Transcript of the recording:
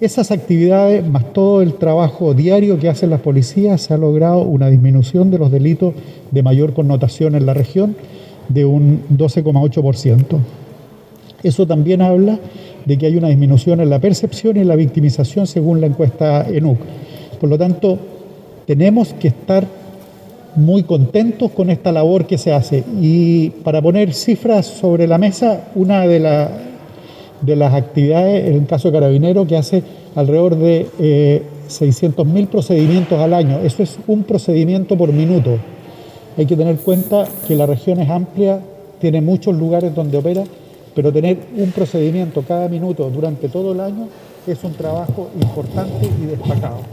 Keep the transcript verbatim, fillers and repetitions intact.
esas actividades, más todo el trabajo diario que hacen las policías, se ha logrado una disminución de los delitos de mayor connotación en la región de un doce coma ocho por ciento. Eso también habla de que hay una disminución en la percepción y en la victimización según la encuesta ENUC. Por lo tanto, tenemos que estar muy contentos con esta labor que se hace. Y para poner cifras sobre la mesa, una de, la, de las actividades, en el caso de Carabineros, que hace alrededor de eh, seiscientos mil procedimientos al año. Eso es un procedimiento por minuto. Hay que tener en cuenta que la región es amplia, tiene muchos lugares donde opera, pero tener un procedimiento cada minuto durante todo el año es un trabajo importante y destacado.